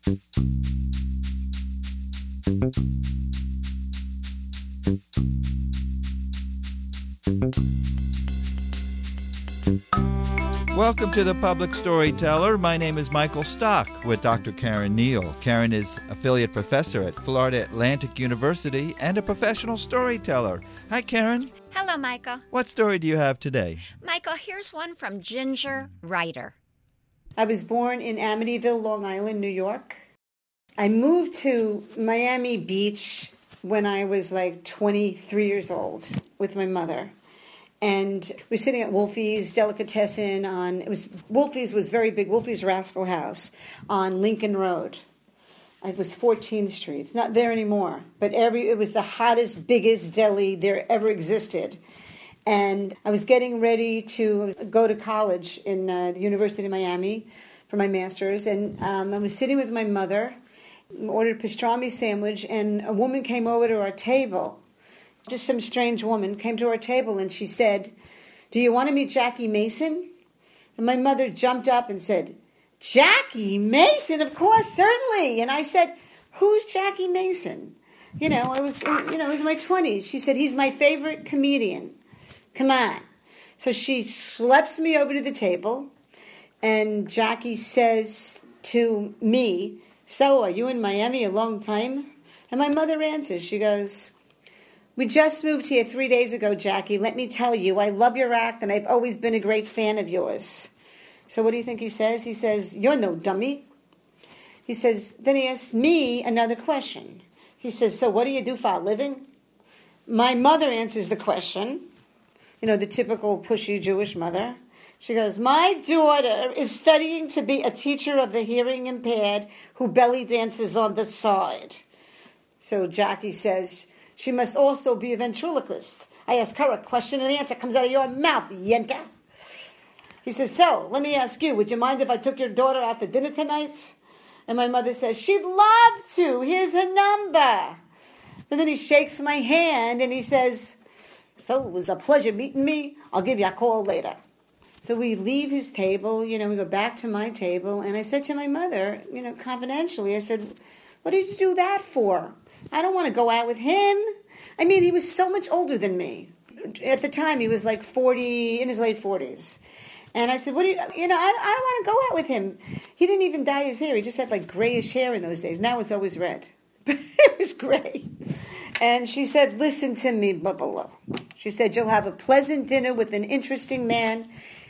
Welcome to The Public Storyteller. My name is Michael Stock with Dr. Karen Neal. Karen is affiliate professor at Florida Atlantic University and a professional storyteller. Hi, Karen. Hello, Michael. What story do you have today? Michael, here's one from Ginger Ryder. I was born in Amityville, Long Island, New York. I moved to Miami Beach when I was like 23 years old with my mother. And we were sitting at Wolfie's Delicatessen Wolfie's was very big, Wolfie's Rascal House on Lincoln Road. It was 14th Street. It's not there anymore, but it was the hottest, biggest deli there ever existed. And I was getting ready to go to college in the University of Miami for my master's, and I was sitting with my mother, ordered a pastrami sandwich, and a woman came over to our table. Just some strange woman came to our table and she said, "Do you want to meet Jackie Mason?" And my mother jumped up and said, "Jackie Mason? Of course, certainly." And I said, "Who's Jackie Mason?" I was in my 20s. She said, "He's my favorite comedian. Come on." So she schleps me over to the table and Jackie says to me, "So, are you in Miami a long time?" And my mother answers, she goes, "We just moved here 3 days ago, Jackie. Let me tell you, I love your act, and I've always been a great fan of yours." So what do you think he says? He says, "You're no dummy." He says, then he asks me another question. He says, "So what do you do for a living?" My mother answers the question, the typical pushy Jewish mother. She goes, "My daughter is studying to be a teacher of the hearing impaired who belly dances on the side." So Jackie says, "She must also be a ventriloquist. I ask her a question and the answer comes out of your mouth, Yenka." He says, "So, let me ask you, would you mind if I took your daughter out to dinner tonight?" And my mother says, "She'd love to. Here's her number." And then he shakes my hand and he says, "So it was a pleasure meeting me. I'll give you a call later." So we leave his table, we go back to my table. And I said to my mother, confidentially, I said, "What did you do that for? I don't want to go out with him." I mean, he was so much older than me. At the time, he was like 40, in his late 40s. And I said, "What do you, I don't want to go out with him." He didn't even dye his hair. He just had like grayish hair in those days. Now it's always red. But it was gray. And she said, "Listen to me, Bubba." She said, "You'll have a pleasant dinner with an interesting man.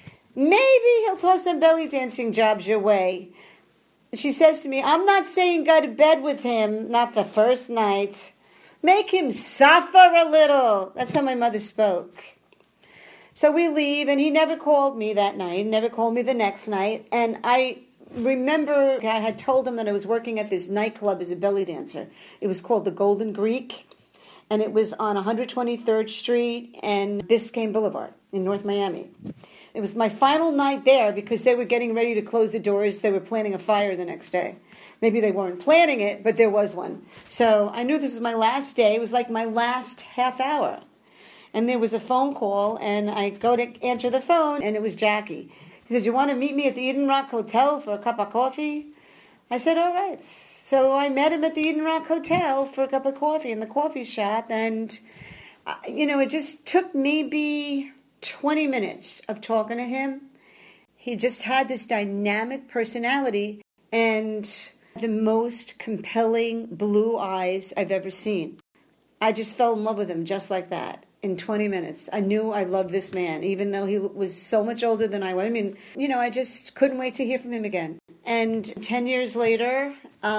Maybe he'll toss some belly dancing jobs your way." She says to me, "I'm not saying go to bed with him, not the first night. Make him suffer a little." That's how my mother spoke. So we leave, and he never called me that night, never called me the next night. And I remember I had told him that I was working at this nightclub as a belly dancer. It was called the Golden Greek, and it was on 123rd Street and Biscayne Boulevard in North Miami. It was my final night there because they were getting ready to close the doors. They were planning a fire the next day. Maybe they weren't planning it, but there was one. So I knew this was my last day. It was like my last half hour. And there was a phone call, and I go to answer the phone, and it was Jackie. He said, "You want to meet me at the Eden Rock Hotel for a cup of coffee?" I said, "All right." So I met him at the Eden Rock Hotel for a cup of coffee in the coffee shop, and, it just took maybe 20 minutes of talking to him. He just had this dynamic personality and the most compelling blue eyes I've ever seen. I just fell in love with him just like that. In 20 minutes, I knew I loved this man, even though he was so much older than I was. I mean, I just couldn't wait to hear from him again. And 10 years later,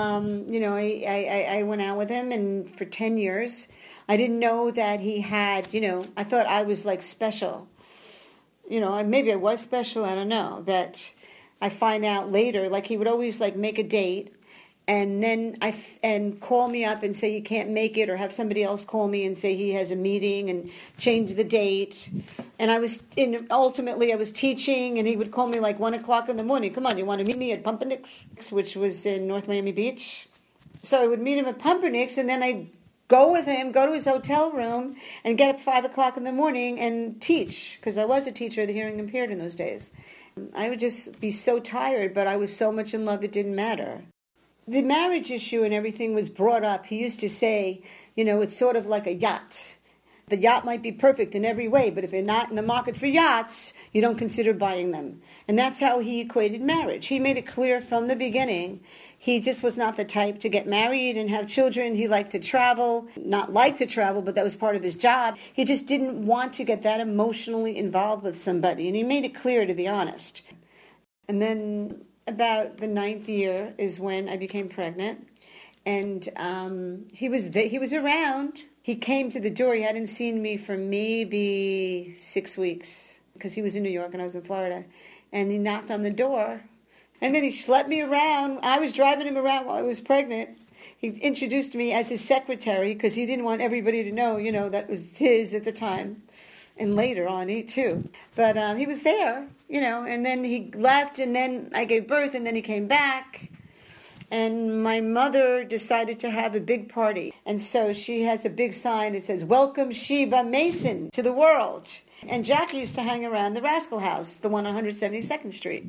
I went out with him, and for 10 years, I didn't know that he had, I thought I was like special. Maybe I was special, I don't know. But I find out later, like he would always like make a date, and then and call me up and say you can't make it, or have somebody else call me and say he has a meeting and change the date. And ultimately I was teaching, and he would call me like 1 o'clock in the morning. "Come on, you want to meet me at Pumpernicks?" which was in North Miami Beach. So I would meet him at Pumpernicks, and then I'd go with him, go to his hotel room, and get up 5 o'clock in the morning and teach, because I was a teacher of the hearing impaired in those days. I would just be so tired, but I was so much in love it didn't matter. The marriage issue and everything was brought up. He used to say, it's sort of like a yacht. The yacht might be perfect in every way, but if you're not in the market for yachts, you don't consider buying them. And that's how he equated marriage. He made it clear from the beginning he just was not the type to get married and have children. He liked to travel, not like to travel, but that was part of his job. He just didn't want to get that emotionally involved with somebody, and he made it clear, to be honest. And then about the 9th year is when I became pregnant, and he was around. He came to the door. He hadn't seen me for maybe 6 weeks because he was in New York and I was in Florida. And he knocked on the door. And then he schlepped me around. I was driving him around while I was pregnant. He introduced me as his secretary because he didn't want everybody to know, that was his at the time. And later on, he too. But he was there, and then he left, and then I gave birth, and then he came back. And my mother decided to have a big party. And so she has a big sign that says, "Welcome Sheba Mason to the world." And Jackie used to hang around the Rascal House, the one on 172nd Street.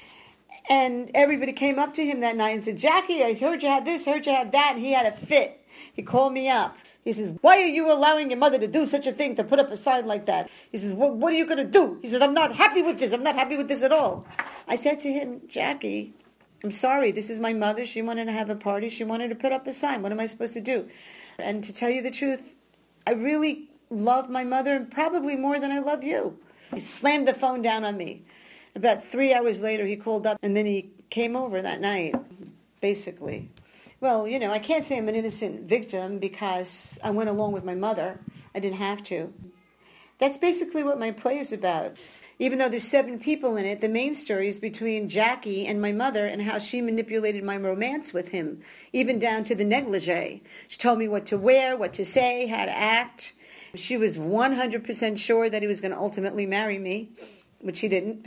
And everybody came up to him that night and said, "Jackie, I heard you had this, heard you had that." And he had a fit. He called me up. He says, "Why are you allowing your mother to do such a thing, to put up a sign like that?" He says, what are you going to do? He says, "I'm not happy with this. I'm not happy with this at all." I said to him, "Jackie, I'm sorry, this is my mother. She wanted to have a party. She wanted to put up a sign. What am I supposed to do?" And to tell you the truth, I really love my mother, and probably more than I love you. He slammed the phone down on me. About 3 hours later, he called up, and then he came over that night, basically. Well, I can't say I'm an innocent victim because I went along with my mother. I didn't have to. That's basically what my play is about. Even though there's 7 people in it, the main story is between Jackie and my mother and how she manipulated my romance with him, even down to the negligee. She told me what to wear, what to say, how to act. She was 100% sure that he was going to ultimately marry me, which he didn't.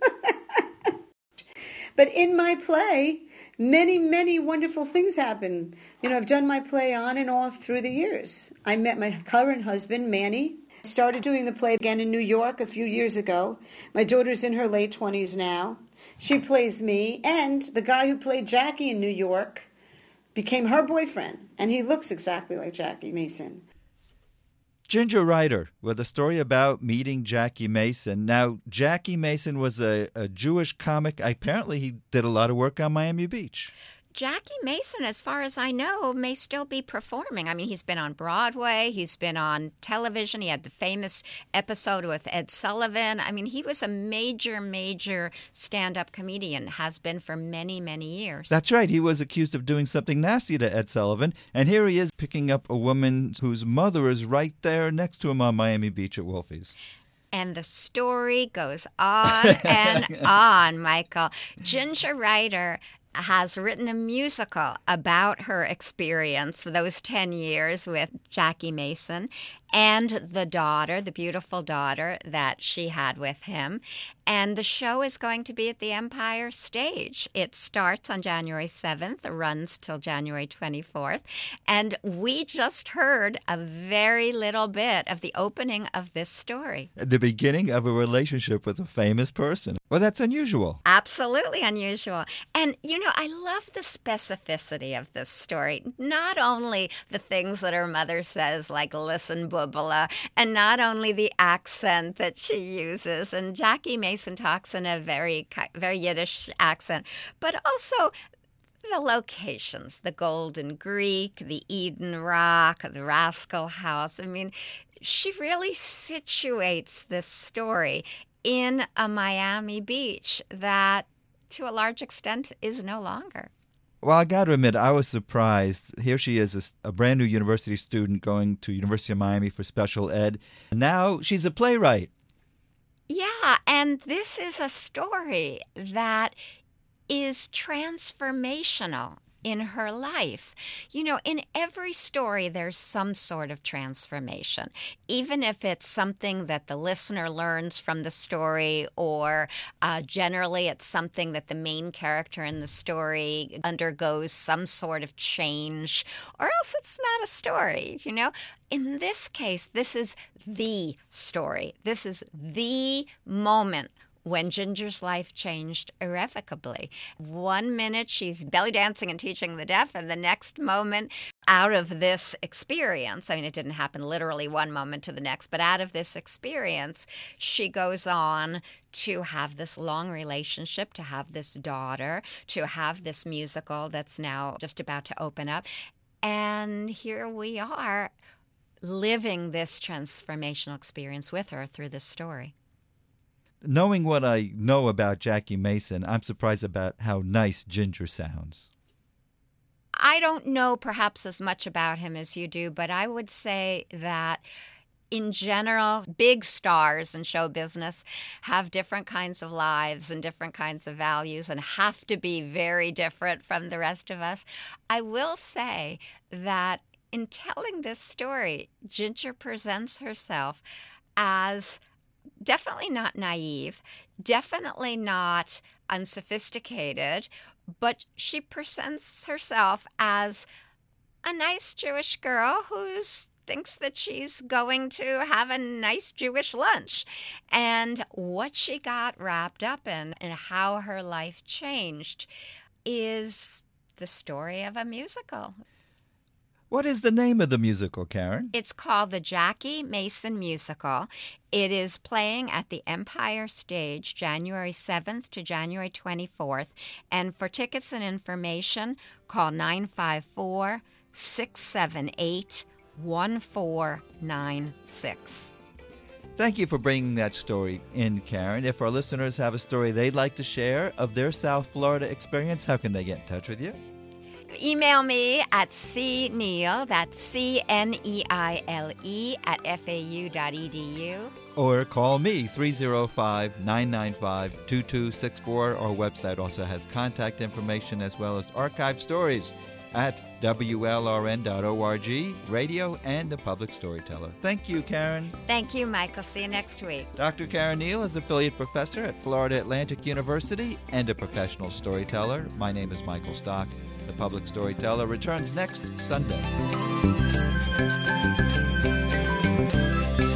But in my play, many, many wonderful things happen. I've done my play on and off through the years. I met my current husband, Manny. Started doing the play again in New York a few years ago. My daughter's in her late 20s now. She plays me, and the guy who played Jackie in New York became her boyfriend, and he looks exactly like Jackie Mason. Ginger Ryder with a story about meeting Jackie Mason. Now, Jackie Mason was a Jewish comic. Apparently, he did a lot of work on Miami Beach. Jackie Mason, as far as I know, may still be performing. I mean, he's been on Broadway. He's been on television. He had the famous episode with Ed Sullivan. I mean, he was a major, major stand-up comedian, has been for many, many years. That's right. He was accused of doing something nasty to Ed Sullivan. And here he is picking up a woman whose mother is right there next to him on Miami Beach at Wolfie's. And the story goes on and on, Michael. Ginger Ryder has written a musical about her experience for those 10 years with Jackie Mason and the daughter, the beautiful daughter that she had with him. And the show is going to be at the Empire Stage. It starts on January 7th, runs till January 24th. And we just heard a very little bit of the opening of this story. The beginning of a relationship with a famous person. Well, that's unusual. Absolutely unusual. And, I love the specificity of this story. Not only the things that her mother says, like, "Listen, Bubala," and not only the accent that she uses. And Jackie Mason talks in a very, very Yiddish accent, but also the locations, the Golden Greek, the Eden Rock, the Rascal House. I mean, she really situates this story in a Miami Beach that, to a large extent, is no longer. Well, I got to admit, I was surprised. Here she is, a brand new university student going to University of Miami for special ed. Now she's a playwright. Yeah, and this is a story that is transformational in her life. In every story, there's some sort of transformation, even if it's something that the listener learns from the story, or generally it's something that the main character in the story undergoes some sort of change, or else it's not a story, In this case, this is the story. This is the moment when Ginger's life changed irrevocably. One minute she's belly dancing and teaching the deaf, and the next moment, out of this experience, I mean, it didn't happen literally one moment to the next, but out of this experience, she goes on to have this long relationship, to have this daughter, to have this musical that's now just about to open up. And here we are living this transformational experience with her through this story. Knowing what I know about Jackie Mason, I'm surprised about how nice Ginger sounds. I don't know perhaps as much about him as you do, but I would say that in general, big stars in show business have different kinds of lives and different kinds of values and have to be very different from the rest of us. I will say that in telling this story, Ginger presents herself as definitely not naive, definitely not unsophisticated, but she presents herself as a nice Jewish girl who thinks that she's going to have a nice Jewish lunch. And what she got wrapped up in and how her life changed is the story of a musical. What is the name of the musical, Karen? It's called the Jackie Mason Musical. It is playing at the Empire Stage January 7th to January 24th. And for tickets and information, call 954-678-1496. Thank you for bringing that story in, Karen. If our listeners have a story they'd like to share of their South Florida experience, how can they get in touch with you? Email me at cneile, that's CNEILE @FAU.edu. Or call me, 305-995-2264. Our website also has contact information as well as archived stories at WLRN.org, radio, and the Public Storyteller. Thank you, Karen. Thank you, Michael. See you next week. Dr. Karen Neal is affiliate professor at Florida Atlantic University and a professional storyteller. My name is Michael Stock. The Public Storyteller returns next Sunday.